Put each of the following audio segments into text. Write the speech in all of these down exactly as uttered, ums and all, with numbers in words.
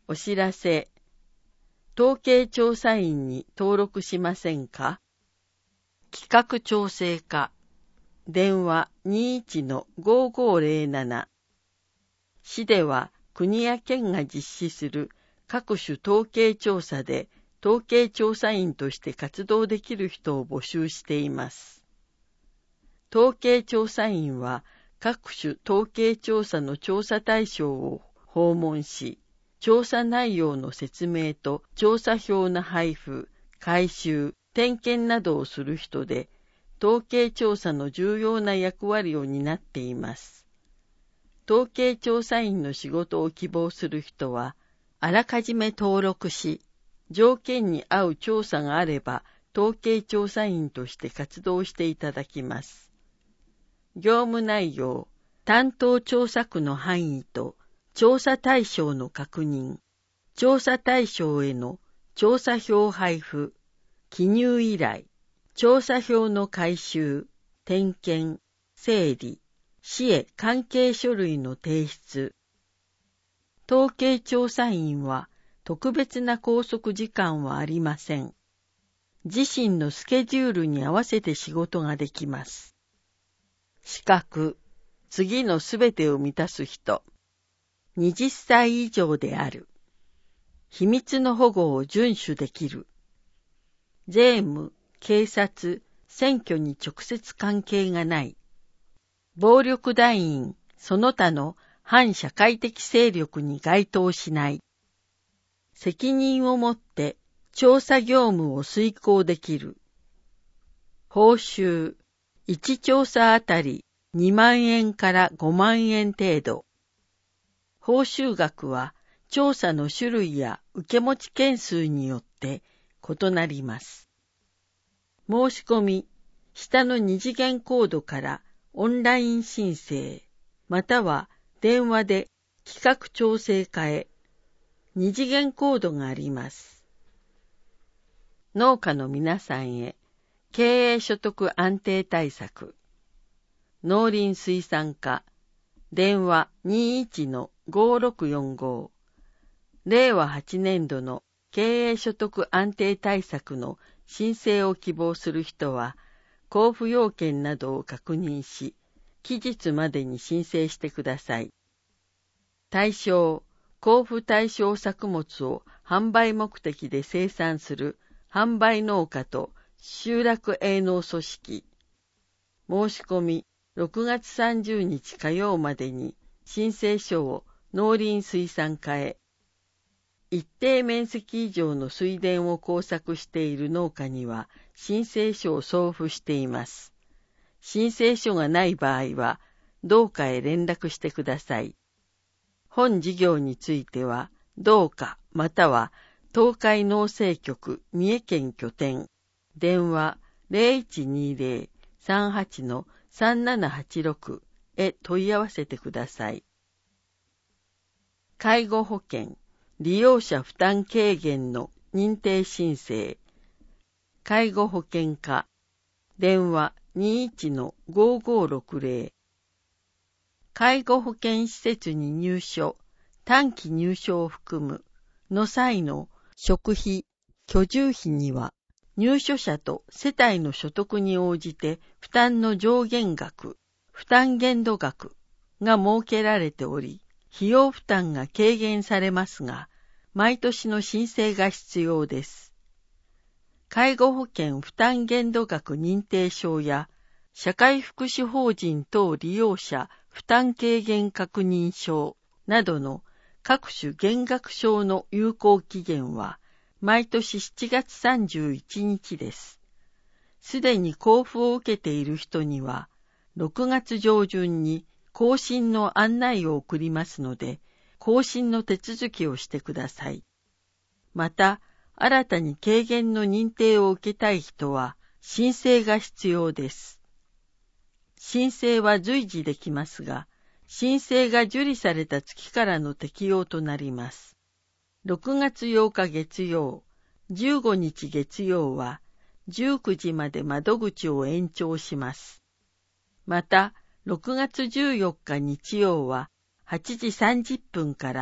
お知らせ。統計調査員に登録しませんか？企画調整課。電話 にいちのごーごーぜろなな。市では国や県が実施する各種統計調査で統計調査員として活動できる人を募集しています。統計調査員は各種統計調査の調査対象を訪問し、調査内容の説明と調査票の配布、回収、点検などをする人で、統計調査の重要な役割を担っています。統計調査員の仕事を希望する人は、あらかじめ登録し、条件に合う調査があれば、統計調査員として活動していただきます。業務内容、担当調査区の範囲と調査対象の確認、調査対象への調査票配布、記入依頼、調査票の回収、点検、整理、市へ関係書類の提出。統計調査員は特別な拘束時間はありません。自身のスケジュールに合わせて仕事ができます。資格、次のすべてを満たす人。はたち以上である。秘密の保護を遵守できる。税務、警察、選挙に直接関係がない。暴力団員、その他の反社会的勢力に該当しない。責任を持って調査業務を遂行できる。報酬、いち調査あたりにまんえんからごまんえん程度。報酬額は調査の種類や受け持ち件数によって異なります。申し込み、下の二次元コードからオンライン申請、または電話で企画調整課へ、二次元コードがあります。農家の皆さんへ、経営所得安定対策。農林水産課、電話 にいちのごーろくよんご。令和はちねんどの経営所得安定対策の申請を希望する人は、交付要件などを確認し、期日までに申請してください。対象、交付対象作物を販売目的で生産する販売農家と集落営農組織。申し込み、ろくがつさんじゅうにち火曜までに申請書を農林水産課へ。一定面積以上の水田を耕作している農家には申請書を送付しています。申請書がない場合は、同課へ連絡してください。本事業については、同課または東海農政局三重県拠点、電話 ゼロいちにーぜろ さんはち さんななはちろく へ問い合わせてください。介護保険、利用者負担軽減の認定申請。介護保険課、電話 にいちのごーごーろくぜろ。介護保険施設に入所、短期入所を含むの際の食費、居住費には、入所者と世帯の所得に応じて負担の上限額、負担限度額が設けられており、費用負担が軽減されますが、毎年の申請が必要です。介護保険負担限度額認定証や、社会福祉法人等利用者負担軽減確認証などの各種減額証の有効期限は、毎年しちがつさんじゅういちにちです。すでに交付を受けている人には、ろくがつ上旬に更新の案内を送りますので、更新の手続きをしてください。また、新たに軽減の認定を受けたい人は、申請が必要です。申請は随時できますが、申請が受理された月からの適用となります。ろくがつようか月曜、じゅうごにち月曜は、じゅうくじまで窓口を延長します。また、ろくがつじゅうよっか日曜は、はちじさんじゅっぷんから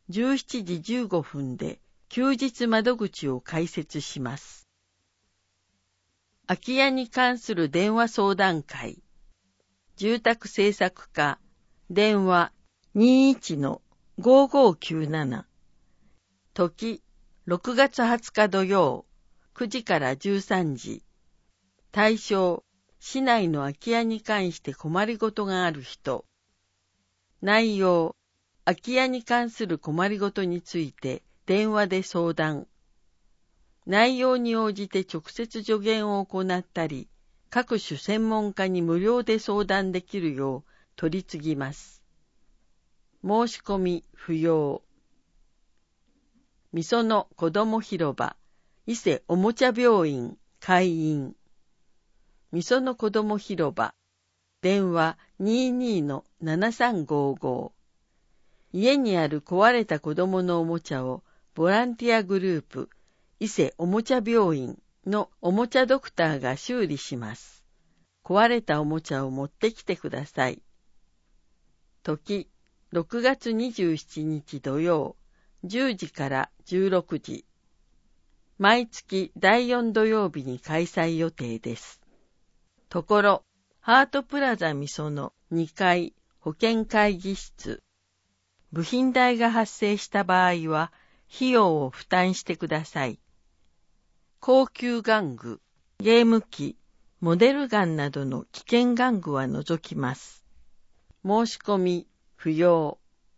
じゅうしちじじゅうごふんで休日窓口を開設します。空き家に関する電話相談会。住宅政策課、電話 にいちのごーごーきゅうなな。時、ろくがつはつか土曜、くじからじゅうさんじ。対象、市内の空き家に関して困りごとがある人。内容、空き家に関する困りごとについて電話で相談。内容に応じて直接助言を行ったり、各種専門家に無料で相談できるよう取り次ぎます。申し込み不要。みその子ども広場、伊勢おもちゃ病院開院。みその子ども広場、電話 にじゅうにのななさんごーごー。家にある壊れた子供のおもちゃをボランティアグループ、伊勢おもちゃ病院のおもちゃドクターが修理します。壊れたおもちゃを持ってきてください。時、ろくがつにじゅうしちにち土曜、じゅうじからじゅうろくじ。毎月だいよん土曜日に開催予定です。ところ、ハートプラザみそのにかい保健会議室。部品代が発生した場合は、費用を負担してください。高級玩具、ゲーム機、モデルガンなどの危険玩具は除きます。申し込み不要。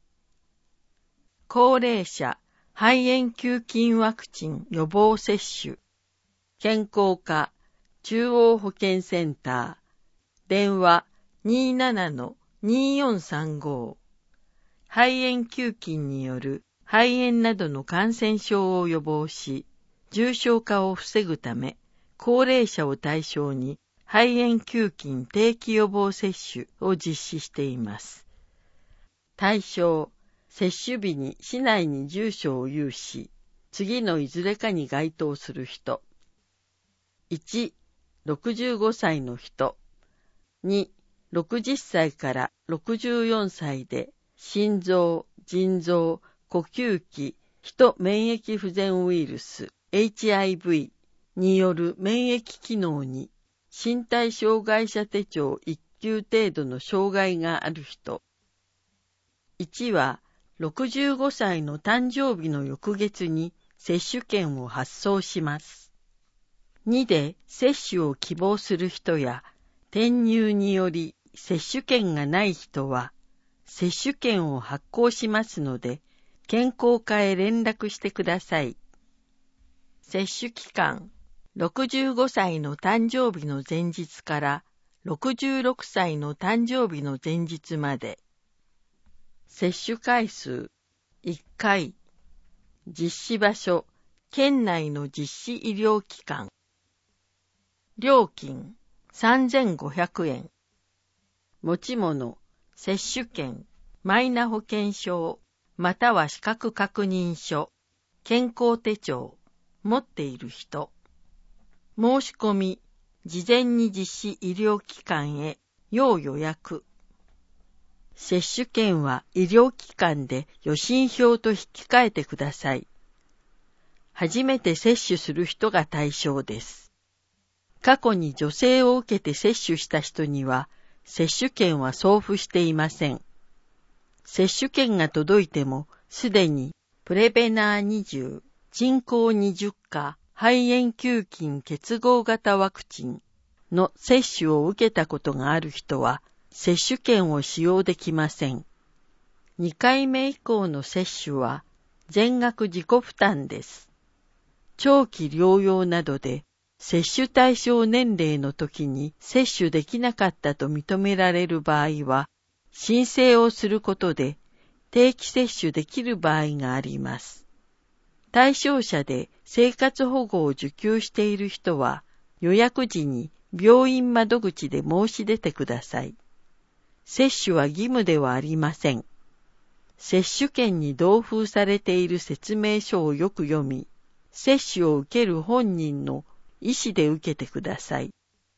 高齢者、肺炎球菌ワクチン予防接種。健康課、中央保健センター。電話 にじゅうななのにーよんさんご。肺炎球菌による肺炎などの感染症を予防し、重症化を防ぐため、高齢者を対象に肺炎球菌定期予防接種を実施しています。対象、接種日に市内に住所を有し、次のいずれかに該当する人。いち、ろくじゅうごさいの人。に、ろくじゅっさいからろくじゅうよんさいで、心臓、腎臓、呼吸器、ヒト免疫不全ウイルス エイチアイブイ による免疫機能に身体障害者手帳いっきゅう程度の障害がある人。いちはろくじゅうごさいの誕生日の翌月に接種券を発送します。にで接種を希望する人や転入により接種券がない人は接種券を発行しますので、健康課へ連絡してください。接種期間、ろくじゅうごさいの誕生日の前日からろくじゅうろくさいの誕生日の前日まで。接種回数、いっかい。実施場所、県内の実施医療機関。料金、さんぜんごひゃくえん。持ち物、接種券、マイナ保険証、または資格確認書、健康手帳、持っている人。申し込み、事前に実施医療機関へ、要予約。接種券は医療機関で予診票と引き換えてください。初めて接種する人が対象です。過去に助成を受けて接種した人には、接種券は送付していません。接種券が届いても、すでにプレベナーにじゅう、人工にじゅっか肺炎球菌結合型ワクチンの接種を受けたことがある人は、接種券を使用できません。にかいめ以降の接種は、全額自己負担です。長期療養などで、接種対象年齢の時に接種できなかったと認められる場合は、申請をすることで定期接種できる場合があります。対象者で生活保護を受給している人は、予約時に病院窓口で申し出てください。接種は義務ではありません。接種券に同封されている説明書をよく読み、接種を受ける本人の意思で受けてください。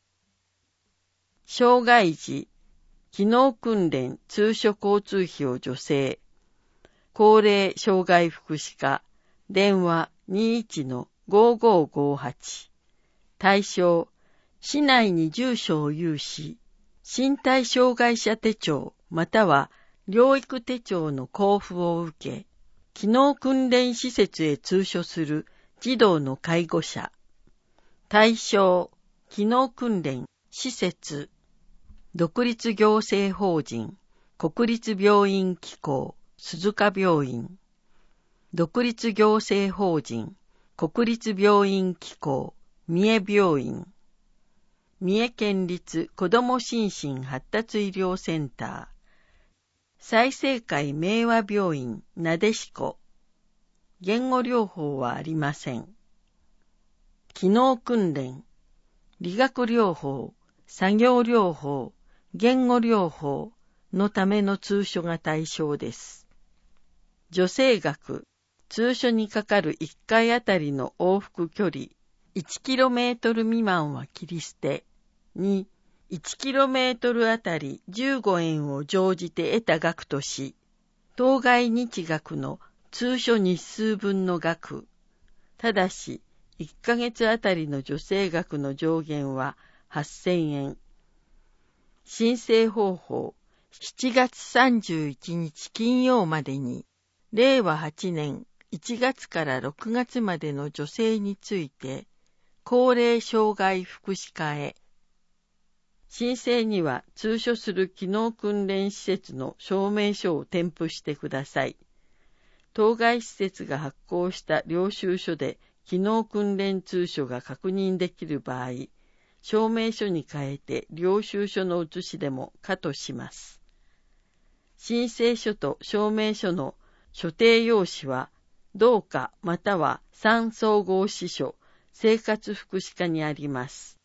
障害児、機能訓練通所交通費を助成。 高齢障害福祉課、電話 にいちのごごごはち。対象、市内に住所を有し、身体障害者手帳または療育手帳の交付を受け、機能訓練施設へ通所する児童の介護者。対象、機能訓練施設、独立行政法人、国立病院機構、鈴鹿病院。独立行政法人、国立病院機構、三重病院。三重県立子ども心身発達医療センター。済生会明和病院、なでしこ。言語療法はありません。機能訓練、理学療法、作業療法、言語療法のための通所が対象です。助成額、通所にかかるいっかいあたりの往復距離、いちキロメートル未満は切り捨て。に、いちキロメートルあたりじゅうごえんを乗じて得た額とし、当該日額の通所日数分の額。ただし、いっかげつあたりの助成額の上限ははっせんえん。申請方法、しちがつさんじゅういちにち金曜までに、れいわはちねんいちがつからろくがつまでの助成について、高齢障害福祉課へ。申請には通所する機能訓練施設の証明書を添付してください。当該施設が発行した領収書で機能訓練通所が確認できる場合、証明書に変えて領収書の写しでも可とします。申請書と証明書の所定用紙は、同課または産総合支所、生活福祉課にあります。